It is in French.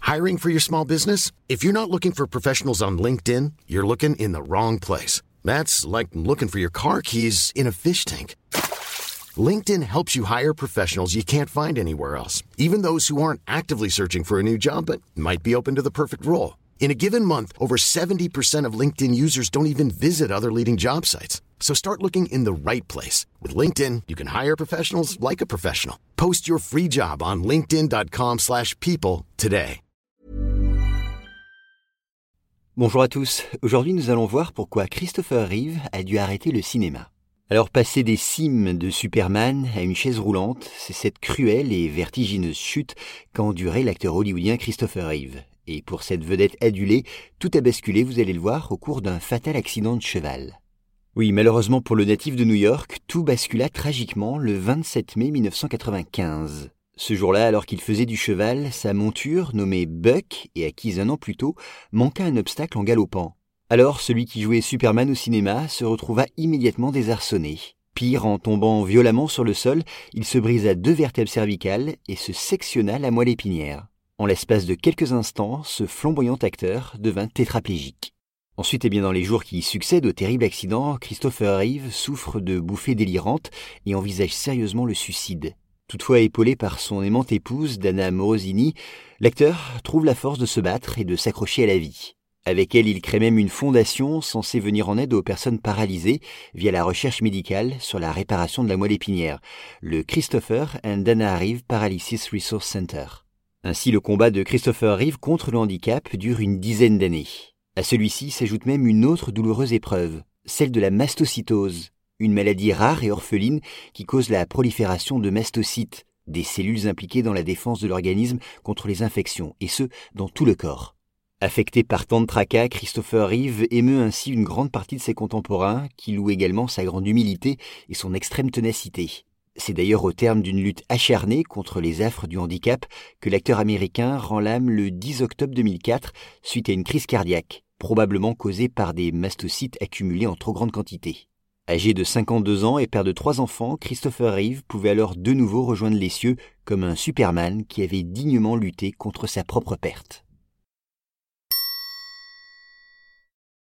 Hiring for your small business? If you're not looking for professionals on LinkedIn, you're looking in the wrong place. That's like looking for your car keys in a fish tank. LinkedIn helps you hire professionals you can't find anywhere else, even those who aren't actively searching for a new job but might be open to the perfect role. In a given month, over 70% of LinkedIn users don't even visit other leading job sites. So start looking in the right place. With LinkedIn, you can hire professionals like a professional. Post your free job on linkedin.com/people today. Bonjour à tous, aujourd'hui nous allons voir pourquoi Christopher Reeve a dû arrêter le cinéma. Alors passer des cimes de Superman à une chaise roulante, c'est cette cruelle et vertigineuse chute qu'a enduré l'acteur hollywoodien Christopher Reeve. Et pour cette vedette adulée, tout a basculé, vous allez le voir, au cours d'un fatal accident de cheval. Oui, malheureusement pour le natif de New York, tout bascula tragiquement le 27 mai 1995. Ce jour-là, alors qu'il faisait du cheval, sa monture, nommée Buck et acquise un an plus tôt, manqua un obstacle en galopant. Alors, celui qui jouait Superman au cinéma se retrouva immédiatement désarçonné. Pire, en tombant violemment sur le sol, il se brisa 2 vertèbres cervicales et se sectionna la moelle épinière. En l'espace de quelques instants, ce flamboyant acteur devint tétraplégique. Ensuite, dans les jours qui succèdent au terrible accident, Christopher Reeve souffre de bouffées délirantes et envisage sérieusement le suicide. Toutefois, épaulé par son aimante épouse, Dana Morosini, l'acteur trouve la force de se battre et de s'accrocher à la vie. Avec elle, il crée même une fondation censée venir en aide aux personnes paralysées via la recherche médicale sur la réparation de la moelle épinière, le Christopher and Dana Reeve Paralysis Resource Center. Ainsi, le combat de Christopher Reeve contre le handicap dure une dizaine d'années. À celui-ci s'ajoute même une autre douloureuse épreuve, celle de la mastocytose, une maladie rare et orpheline qui cause la prolifération de mastocytes, des cellules impliquées dans la défense de l'organisme contre les infections, et ce, dans tout le corps. Affecté par tant de tracas, Christopher Reeve émeut ainsi une grande partie de ses contemporains, qui louent également sa grande humilité et son extrême ténacité. C'est d'ailleurs au terme d'une lutte acharnée contre les affres du handicap que l'acteur américain rend l'âme le 10 octobre 2004 suite à une crise cardiaque, probablement causée par des mastocytes accumulés en trop grande quantité. Âgé de 52 ans et père de 3 enfants, Christopher Reeve pouvait alors de nouveau rejoindre les cieux comme un Superman qui avait dignement lutté contre sa propre perte.